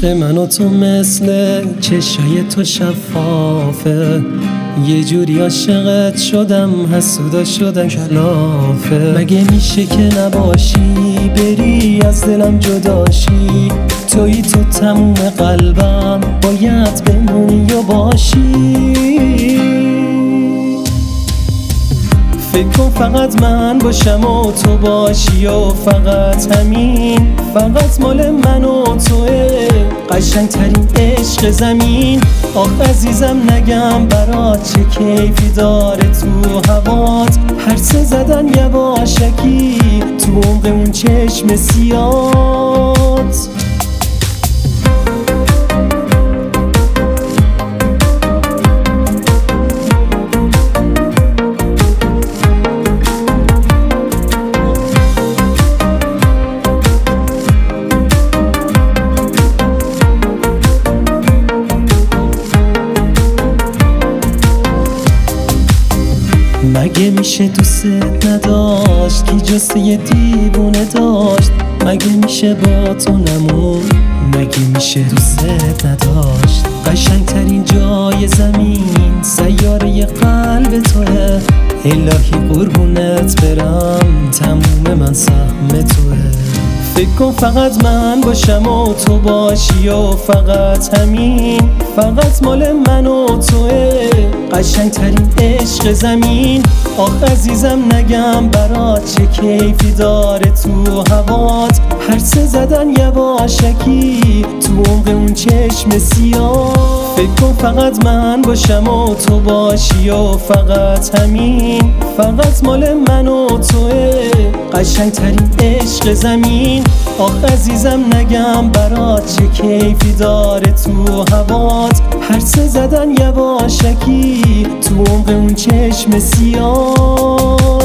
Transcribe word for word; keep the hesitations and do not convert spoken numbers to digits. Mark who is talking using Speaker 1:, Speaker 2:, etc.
Speaker 1: عشق من و تو مثل چشای تو شفافه، یه جوری عاشقت شدم حسودا شدن کلافه. مگه میشه که نباشی بری از دلم جداشی، تویی تو تموم قلبم باید بمونی و باشی. فکر کن فقط من باشم و تو باشی و فقط همین، فقط مال من و توه، قشنگ ترین عشق زمین. آخ عزیزم نگم برات چه کیفی داره تو هوات، هرسه زدن یواشکی تو عمق اون چشم سیات. مگه میشه دوست نداشت کی جسته یه دیوونه داشت، مگه میشه با تو نمون، مگه میشه دوست نداشت. قشنگ ترین جای زمین سیاره قلب توه، الهی قربونت برم تموم من سهم توه. فکر کن فقط من باشم و تو باشی و فقط همین، فقط مال من و توه، قشنگ ترین عشق زمین. آخ عزیزم نگم برات چه کیفی داره تو هوات، هرسه زدن یواشکی تو عمق اون چشم سیاه. فکر کن فقط من باشم و تو باشی و فقط همین، فقط مال من و توه، قشنگ ترین عشق زمین. آخ عزیزم نگم برات چه کیفی داره تو هوات، هرسه زدن یواشکی تو عمق اون چشم سیاه.